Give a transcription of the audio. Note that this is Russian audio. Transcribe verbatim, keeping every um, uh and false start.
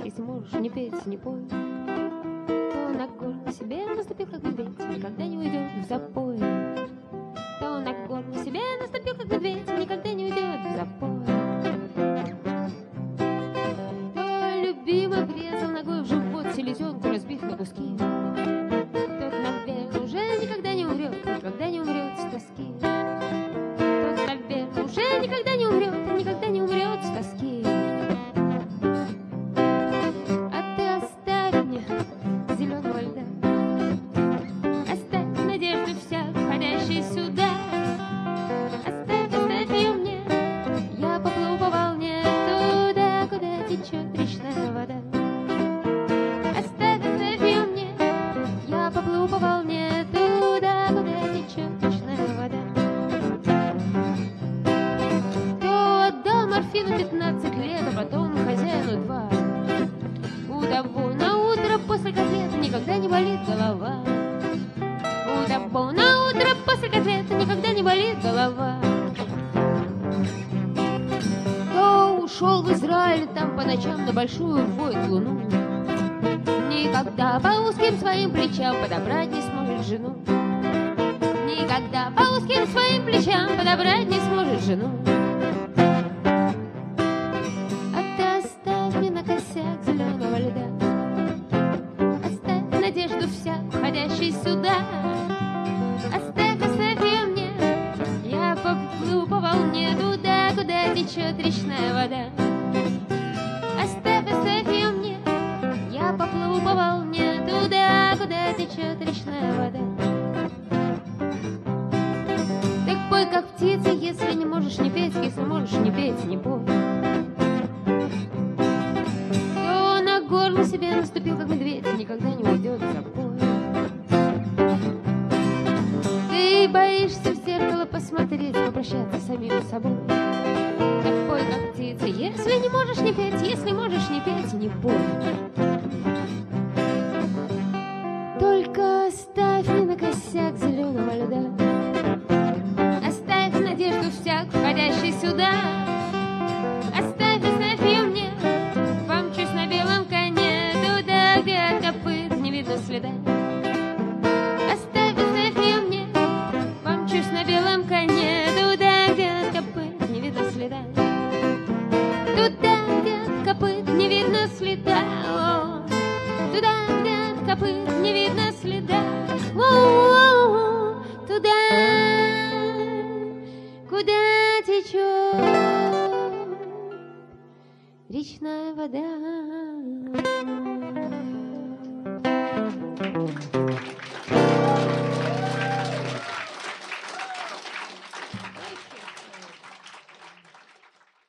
если можешь не петь, не пой, то на горло себе наступил, как медведь, никогда не уйдет в запой. То на горло себе наступил, как медведь, никогда не уйдет в запой. То любимый врезал ногой в живот селезенку, разбив на куски. Тот, наверное, уже никогда не умрет, никогда не умрет с тоски. Тот, наверное, уже никогда не умрет, никогда не умрет с тоски. А ты оставь мне зеленого льда, оставь надежду вся, входящей сюда. Оставь, оставь ее мне, я поплыву по волне туда, куда течет речная вода. Оставь, оставь ее мне, я поплыву по волне туда, куда течет речная вода. Кто отдал морфину пятнадцать лет, а потом хозяину два. У того на утро после котлеты никогда не болит голова. У того на утро после котлеты никогда не болит голова. Кто ушел в Израиль, там по ночам на большую воет луну, никогда по узким своим плечам подобрать не сможет жену. Никогда по узким своим плечам подобрать не сможет жену. А ты оставь мне на косяк зеленого льда, оставь надежду вся, входящей сюда. Оставь, оставь ее мне, я поплыву по волне туда, куда течет речная вода. Оставь, оставь ее мне, я поплыву по волне туда, куда течет речная вода. Так пой, как птица, если не можешь не петь, если можешь не петь, не пой. Кто на горло себе наступил, как медведь, никогда не уйдет в запой. Ты боишься в зеркало посмотреть, попрощаться с самим собой. Так пой, как птица, если не можешь не петь, если можешь не петь, не пой. Только оставь мне на косяк зеленого льда, оставь надежду всяк, входящий сюда. Оставь, оставь ее мне, помчусь на белом коне туда, где от копыт не видно следа. Оставь, оставь ее мне, помчусь на белом коне туда, где от копыт не видно следа. Туда, где от копыт не видно следа. О, туда, где от копыт не видно следа. О, туда, куда течет речная вода.